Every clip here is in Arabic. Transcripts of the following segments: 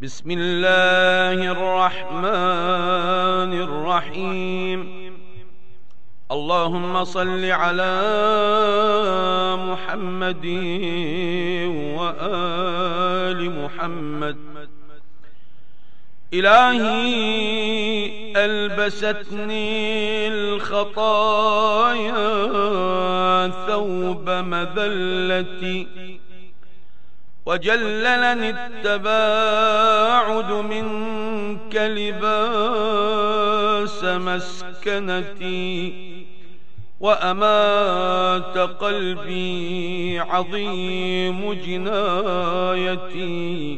بسم الله الرحمن الرحيم. اللهم صل على محمد وآل محمد. إلهي ألبستني الخطايا ثوب مذلتي، وجللني التباعد منك لباس مسكنتي، وأمات قلبي عظيم جنايتي،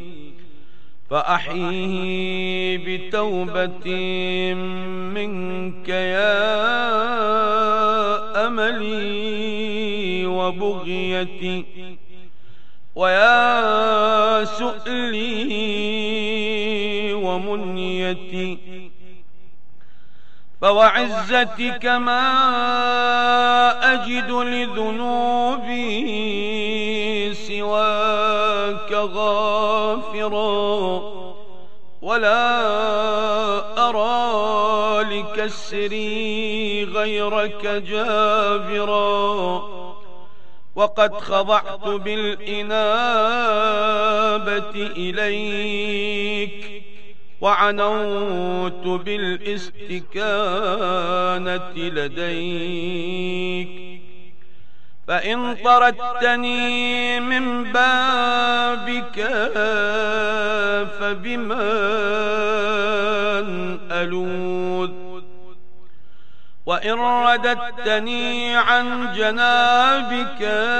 فأحيه بتوبة منك يا أملي وبغيتي، ويا سؤلي ومنيتي. فوعزتك ما أجد لذنوبي سواك غافرا، ولا أرى لكسري غيرك جابرا، وقد خضعت بالإنابة إليك، وعنوت بالاستكانة لديك. فإن طردتني من بابك فبمن ألوذ، وإن رددتني عن جنابك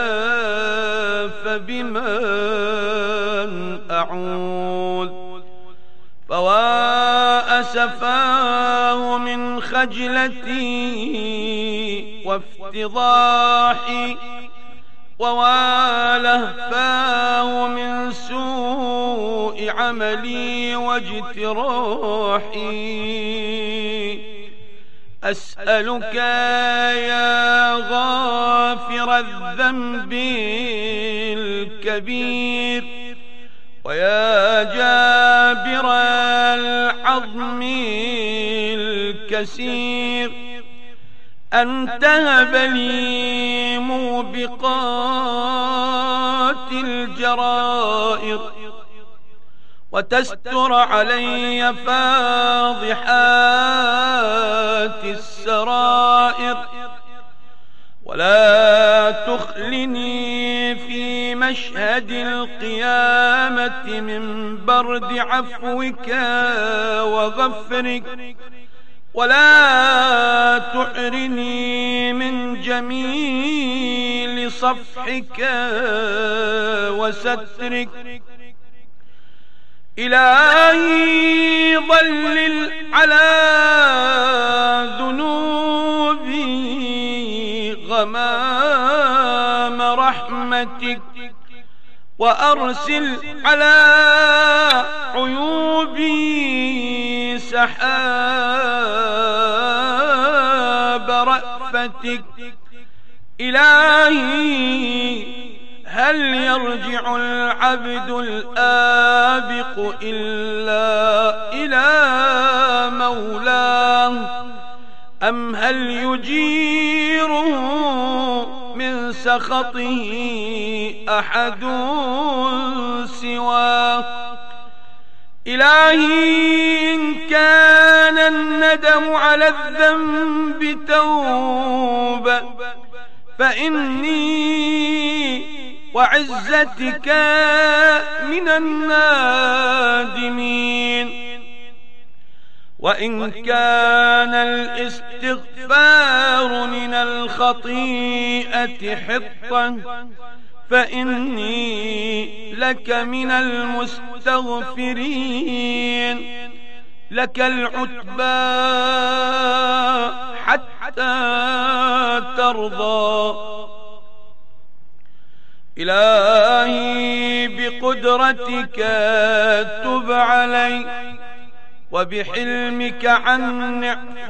فبمن أعوذ. فوا أسفاه من خجلتي وافتضاحي، ووالهفاه من سوء عملي واجتراحي. أسألك يا غافر الذنب الكبير، ويا جابر العظم الكسير، أن تهب لي موبقات الجرائر، وتستر علي فاضحات السرائر، ولا تخلني في مشهد القيامة من برد عفوك وغفرك، ولا تحرني من جميل صفحك وسترك. إلهي ظلل على ذنوبي غمام رحمتك، وأرسل على عيوبي سحاب رأفتك. إلهي هل يرجع العبد الآبق إلا إلى مولاه، أم هل يجيره من سخطه أحد سواه؟ إلهي إن كان الندم على الذنب توبة، فإني وعزتك من النادمين. وإن كان الاستغفار من الخطيئة حطا، فإني لك من المستغفرين. لك العتبى حتى ترضى. إلهي بقدرتك تب علي، وبحلمك اعف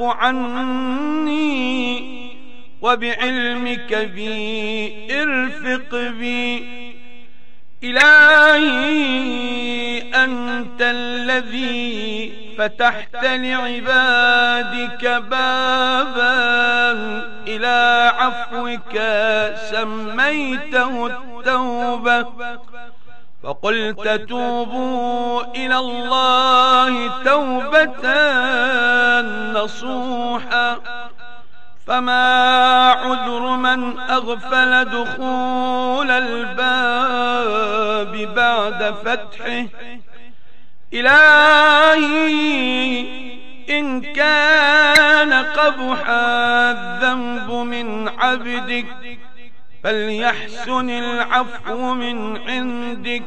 عني، وبعلمك بي ارفق بي. إلهي أن أنت الذي فتحت لعبادك بابا إلى عفوك سميته التوبة، فقلت توبوا إلى الله توبة نصوحا، فما عذر من أغفل دخول الباب بعد فتحه. إلهي إن كان قبح الذنب من عبدك فليحسن العفو من عندك.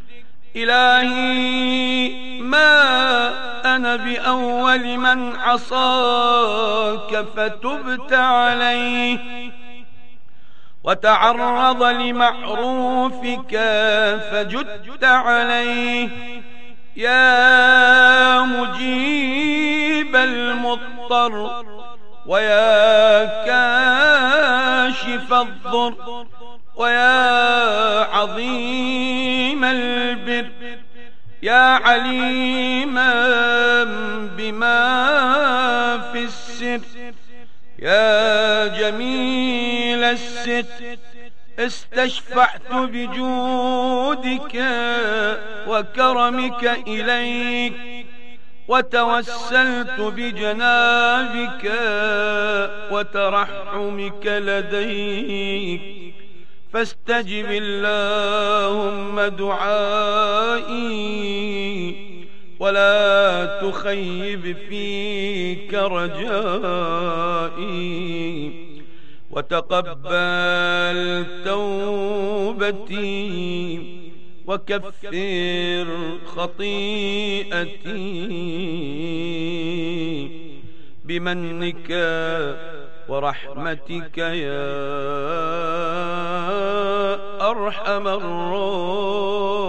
إلهي ما أنا بأول من عصاك فتبت عليه، وتعرض لمعروفك فجدت عليه. يا مجيب المضطر ويا كاشف الضر ويا عظيم البر، يا عليما بما في السر، يا جميل الستر، استشفعت بجودك وكرمك إليك، وتوسلت بجنابك وترحمك لديك، فاستجب اللهم دعائي ولا تخيب فيك رجائي، وتقبل توبتي وكفر خطيئتي بمنك ورحمتك يا أرحم الراحمين.